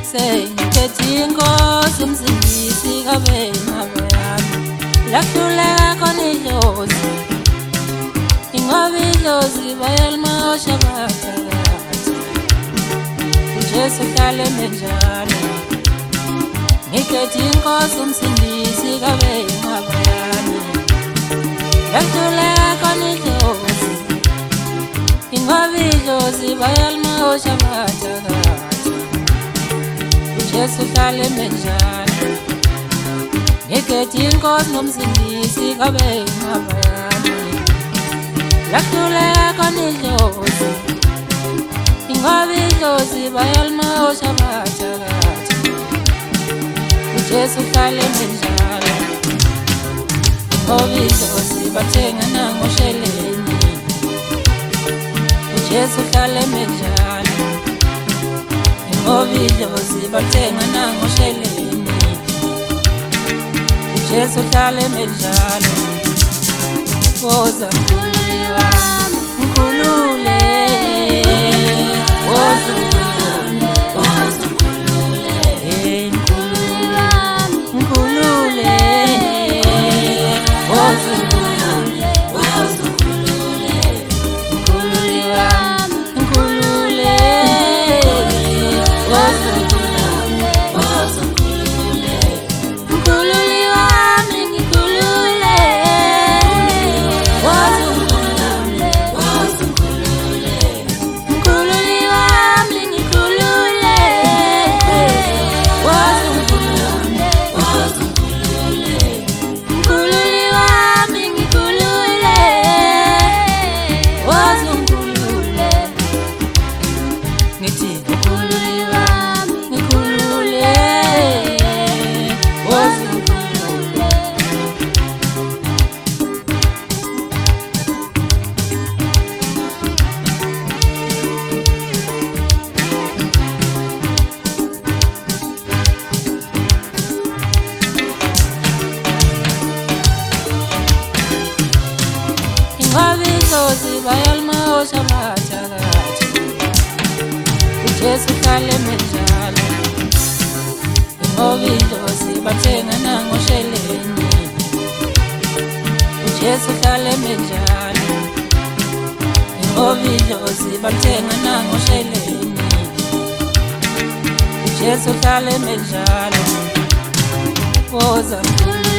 Inkosi umsindisi kabe ingabo yami lahluleka khona idlozi ingoba idlozi bayalimosha bathakathi uJesu hlale menjalo ngikhethe inkosi umsindisi kabe ingabo yami lahluleka khona idlozi ingoba idlozi bayalimosha bathakathi Yesu hlale menjalo ngikhethe inkosi nomsindisi kabe ingabo yami lahluleka khona idlozi ingoba idlozi bayalimosha bathakathi uJesu hlale menjalo ingoba idlozi bathengana ngosheleni uJesu hlale menjalo ingoba idlozi bathengana ngosheleni uJesu hlale menjalo woza mkhululi wami mkhulule woza mkhulule mkhululi wami mkhulule woza mkhulule mkhululi wami mkhulule Idlozi bayalimosha bathakathi uJesu hlale menjalo ingoba idlozi bathengana ngosheleni uJesu hlale menjalo ingoba idlozi bathengana ngosheleni uJesu hlale menjalo woza